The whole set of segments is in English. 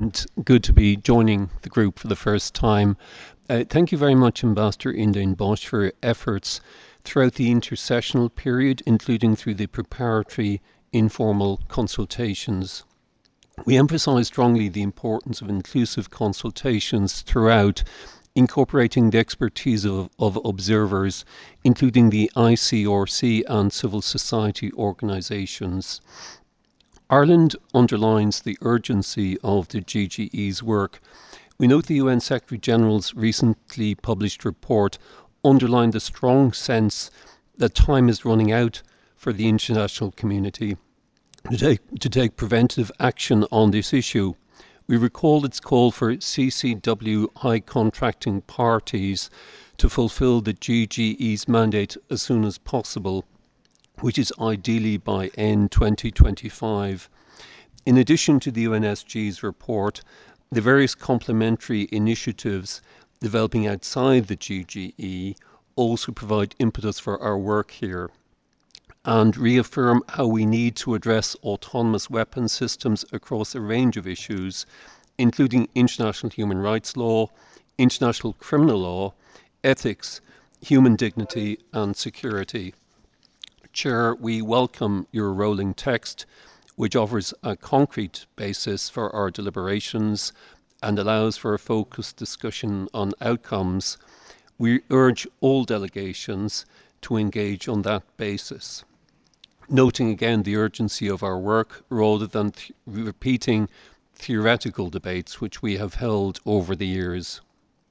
and good to be joining the group for the first time. Thank you very much, Ambassador Yndain Bosch, for your efforts throughout the intersessional period, including through the preparatory informal consultations. We emphasise strongly the importance of inclusive consultations throughout, incorporating the expertise of observers, including the ICRC and civil society organisations. Ireland underlines the urgency of the GGE's work. We note the UN Secretary-General's recently published report underlined the strong sense that time is running out for the international community to take preventive action on this issue. We recall its call for CCW high contracting parties to fulfil the GGE's mandate as soon as possible, which is ideally by end 2025. In addition to the UNSG's report, the various complementary initiatives developing outside the GGE also provide impetus for our work here and reaffirm how we need to address autonomous weapons systems across a range of issues, including international human rights law, international criminal law, ethics, human dignity and security. Chair, we welcome your rolling text, which offers a concrete basis for our deliberations and allows for a focused discussion on outcomes. We urge all delegations to engage on that basis, noting again the urgency of our work rather than repeating theoretical debates which we have held over the years.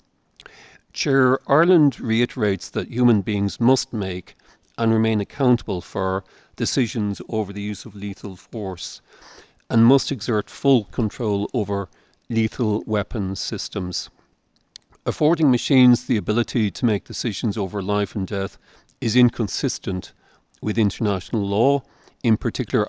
Chair, Ireland reiterates that human beings must make and remain accountable for decisions over the use of lethal force and must exert full control over lethal weapons systems. Affording machines the ability to make decisions over life and death is inconsistent with international law, in particular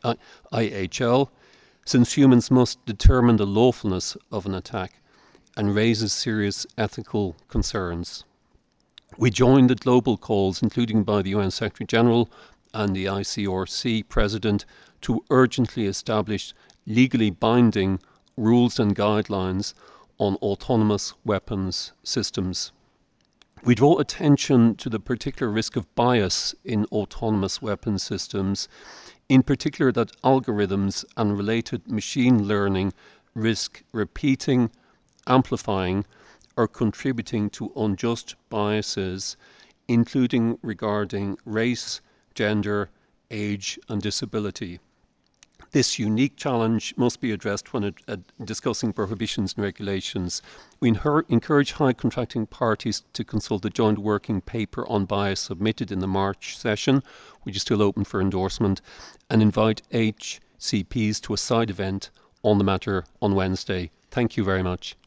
IHL, since humans must determine the lawfulness of an attack and raises serious ethical concerns. We join the global calls, including by the UN Secretary-General and the ICRC President, to urgently establish legally binding rules and guidelines on autonomous weapons systems. We draw attention to the particular risk of bias in autonomous weapons systems, in particular that algorithms and related machine learning risk repeating, amplifying, or contributing to unjust biases, including regarding race, gender, age, and disability. This unique challenge must be addressed when discussing prohibitions and regulations. We encourage high contracting parties to consult the joint working paper on bias submitted in the March session, which is still open for endorsement, and invite HCPs to a side event on the matter on Wednesday. Thank you very much.